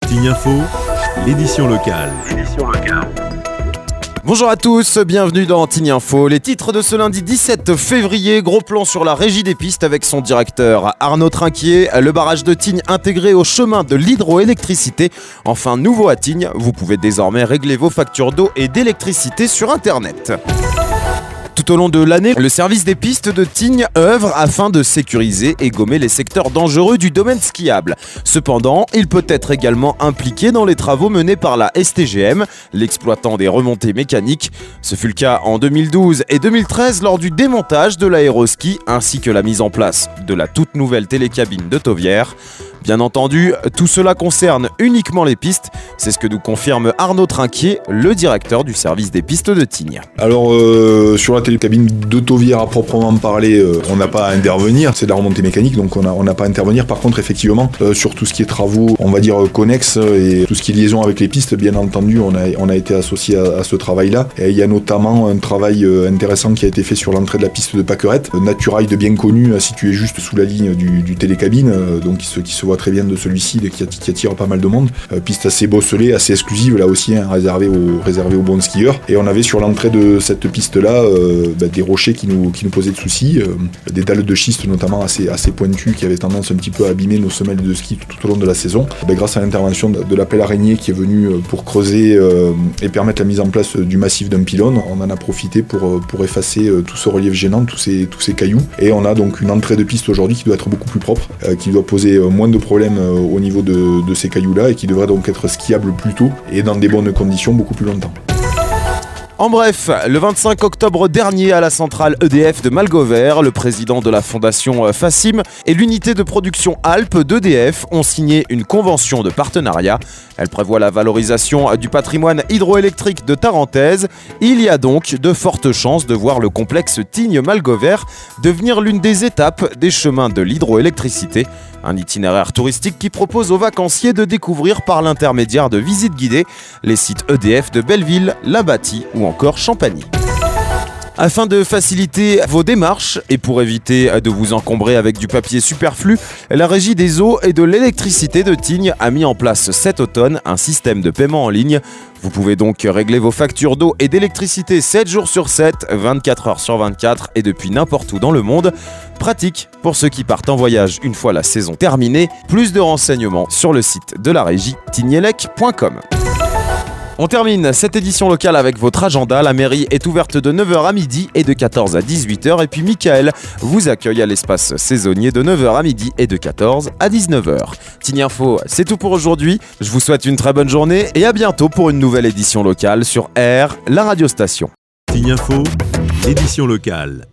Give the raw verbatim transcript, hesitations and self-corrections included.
Tignes Info, l'édition locale. Édition locale. Bonjour à tous, bienvenue dans Tignes Info. Les titres de ce lundi dix-sept février, gros plan sur la régie des pistes avec son directeur Arnaud Trinquier, le barrage de Tignes intégré au chemin de l'hydroélectricité. Enfin, nouveau à Tignes, vous pouvez désormais régler vos factures d'eau et d'électricité sur Internet. Tout au long de l'année, le service des pistes de Tignes œuvre afin de sécuriser et gommer les secteurs dangereux du domaine skiable. Cependant, il peut être également impliqué dans les travaux menés par la S T G M, l'exploitant des remontées mécaniques. Ce fut le cas en deux mille douze et deux mille treize lors du démontage de l'aéroski ainsi que la mise en place de la toute nouvelle télécabine de Tauvière. Bien entendu, tout cela concerne uniquement les pistes, c'est ce que nous confirme Arnaud Trinquier, le directeur du service des pistes de Tignes. Alors euh, sur la télécabine de Tauvière à proprement parler, euh, on n'a pas à intervenir, c'est de la remontée mécanique, donc on n'a on n'a pas à intervenir. Par contre, effectivement, euh, sur tout ce qui est travaux, on va dire connexes et tout ce qui est liaison avec les pistes, bien entendu, on a, on a été associé à, à ce travail-là. Et il y a notamment un travail euh, intéressant qui a été fait sur l'entrée de la piste de Pâquerette, Naturail de bien connu, situé juste sous la ligne du, du télécabine, euh, donc qui se, qui se voit très bien de celui-ci, qui, qui attire pas mal de monde. Euh, piste assez bosselée, assez exclusive là aussi, hein, réservée aux, réservée aux bons skieurs. Et on avait sur l'entrée de cette piste-là euh, bah, des rochers qui nous, qui nous posaient de soucis, euh, des dalles de schiste notamment assez, assez pointues qui avaient tendance un petit peu à abîmer nos semelles de ski tout, tout au long de la saison. Bah, grâce à l'intervention de, de l'appel araignée qui est venu pour creuser euh, et permettre la mise en place du massif d'un pylône, on en a profité pour, pour effacer euh, tout ce relief gênant, tous ces, tous ces cailloux. Et on a donc une entrée de piste aujourd'hui qui doit être beaucoup plus propre, euh, qui doit poser euh, moins de problèmes au niveau de, de ces cailloux-là et qui devrait donc être skiable plus tôt et dans des bonnes conditions beaucoup plus longtemps. En bref, le vingt-cinq octobre dernier à la centrale E D F de Malgover, le président de la fondation Fassim et l'unité de production Alpes d'E D F ont signé une convention de partenariat. Elle prévoit la valorisation du patrimoine hydroélectrique de Tarentaise. Il y a donc de fortes chances de voir le complexe Tignes-Malgover devenir l'une des étapes des chemins de l'hydroélectricité. Un itinéraire touristique qui propose aux vacanciers de découvrir par l'intermédiaire de visites guidées les sites E D F de Belleville, La Bâtie ou encore Champagny. Afin de faciliter vos démarches et pour éviter de vous encombrer avec du papier superflu, la Régie des eaux et de l'électricité de Tignes a mis en place cet automne un système de paiement en ligne. Vous pouvez donc régler vos factures d'eau et d'électricité sept jours sur sept, vingt-quatre heures sur vingt-quatre et depuis n'importe où dans le monde. Pratique pour ceux qui partent en voyage une fois la saison terminée. Plus de renseignements sur le site de la régie tignelec point com. On termine cette édition locale avec votre agenda. La mairie est ouverte de neuf heures à midi et de quatorze à dix-huit heures. Et puis Michael vous accueille à l'espace saisonnier de neuf heures à midi et de quatorze à dix-neuf heures. Tignes Info, c'est tout pour aujourd'hui. Je vous souhaite une très bonne journée et à bientôt pour une nouvelle édition locale sur R, la radio station. Tignes Info, l'édition locale.